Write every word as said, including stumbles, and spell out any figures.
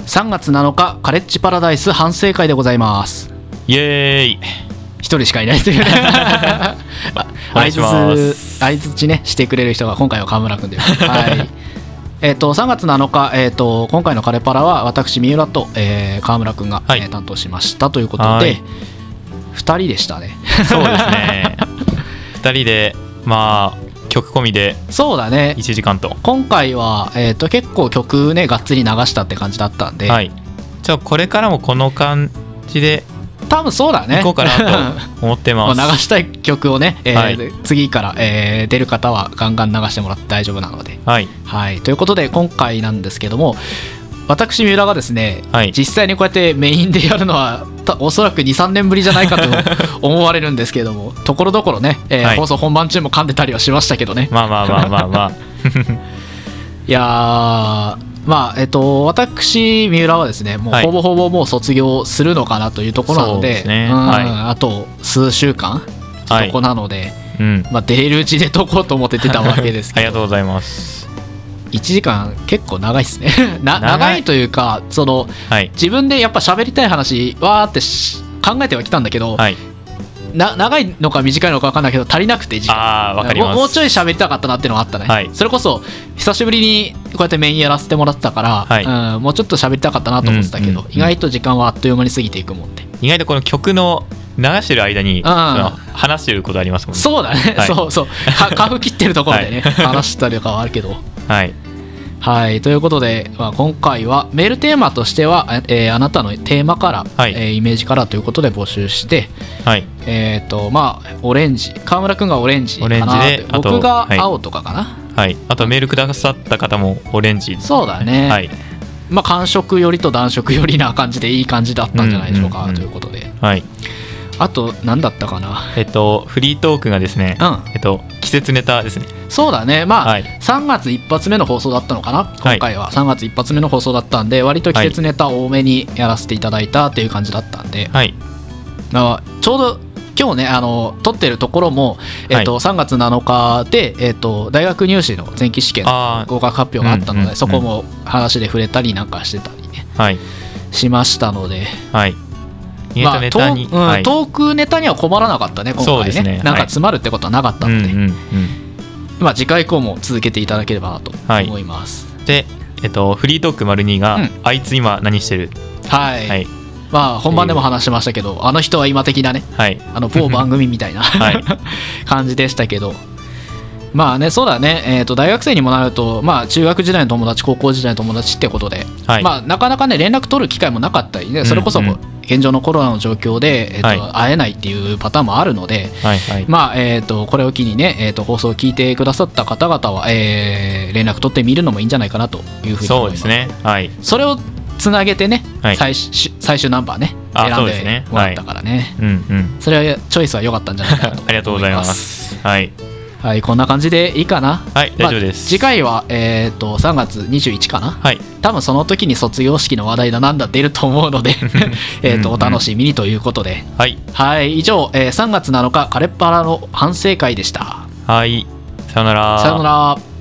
さんがつなのかカレッジパラダイス反省会でございます。 イエーイ。 一人しかいないというねお願いします。 相づちねしてくれる人が今回は川村くんで、はいえー、とさんがつなのか、えー、と今回のカレパラは私三浦と、えー、川村くんが、 はいえー担当しましたということではいふたりでしたねそうですねふたりでまあ曲込みでそうだねいちじかんと。 今回は、えー、と結構曲ねがっつり流したって感じだったんで、 はい、じゃあこれからもこの感じで多分そうだねいこうかなと思ってます流したい曲をね、えーはい次から、えー出る方はガンガン流してもらって大丈夫なので、 はいはい、ということで今回なんですけども、私三浦がですね、 はい実際にこうやってメインでやるのはたおそらく にさんねんぶりじゃないかと思われるんですけどもところどころね、えーはい放送本番中も噛んでたりはしましたけどね。 まあまあまあまあまあいやーまあえっと私三浦はですねもうはいほぼほぼもう卒業するのかなというところなのそうで、 ですねうんはいあと数週間はいとこなので、 うんまあ、出れるうちでとこうと思って出たわけですあけどりがとうございます。 いちじかん結構長いですねな長い長いというかそのはい自分でやっぱ喋りたい話わーってし考えてはきたんだけど、 はいな長いのか短いのか分かんないけど足りなくて時間ああわかります。 もうもうちょい喋りたかったなっていうのがあったね、 はいそれこそ久しぶりにこうやってメインやらせてもらってたから、 はいうん、もうちょっと喋りたかったなと思ってたけど、 うんうんうん意外と時間はあっという間に過ぎていくもんで、 意外とこの曲の流してる間にその話してることありますもんね。 そうだね、 はいそうそうかカフ切ってるところでね、話したりとかはあるけどはいはいということで、まあ、今回はメールテーマとしては、えーあなたのテーマカラー、 はいえーイメージカラーということで募集してはいえっ、とまあオレンジ川村くんがオレンジかなオレンジであと僕がはい青とかかな、 はい。あとメールくださった方もオレンジ、 そうだね、 はいまあ寒色よりと暖色よりな感じでいい感じだったんじゃないでしょうか、 うんうんうんということではい。 あと何だったかなえっとフリートークがですね、 うんえっと季節ネタですね。 そうだねまあ、 はいさんがつ一発目の放送だったのかな今回はさんがつ一発目の放送だったんで割と季節ネタ多めにやらせていただいたっていう感じだったんで、 はいまあ、ちょうど今日ねあの撮ってるところも、えっとはさんがつなのかで、えっと大学入試の前期試験のあ合格発表があったので、 うんうんうんそこも話で触れたりなんかしてたりねあはいしましたので、 はい。意外とネタに、 まあトーうんはいトークネタには困らなかったね今回ねそうですねなんかはい詰まるってことはなかったので、 うんうんうん。 まあ、次回以降も続けていただければなとはい思いますでえっとフリートーク丸にが、 うんあいつ今何してる。 はい、 はいまあ本番でも話しましたけどあの人は今的なねはいあの某番組みたいな、 はい感じでしたけどまあねそうだね、えー、と大学生にもなると、まあ、中学時代の友達高校時代の友達ってことで、 はいまあ、なかなかね連絡取る機会もなかったりねそれこそうんうん現状のコロナの状況で、えーとはい会えないっていうパターンもあるので、 はいはいまあえー、とこれを機にね、えー、と放送を聞いてくださった方々は、えー連絡取ってみるのもいいんじゃないかなというふうに思います。 そうですねはいそれをつなげてね、 はい最終最終ナンバーねあ選んでそうですねもらったからね、 うんうんそれはチョイスは良かったんじゃないかなと思います。 ありがとうございますはいはい、こんな感じでいいかな。 はい大丈夫です、 まあ次回は、えー、とさんがつにじゅういちかな。 はい多分その時に卒業式の話題だなんだ出ると思うのでえーとうんうんお楽しみにということで、 はいはい以上、えーさんがつなのかカレッパラの反省会でした。 はいさよならさよなら。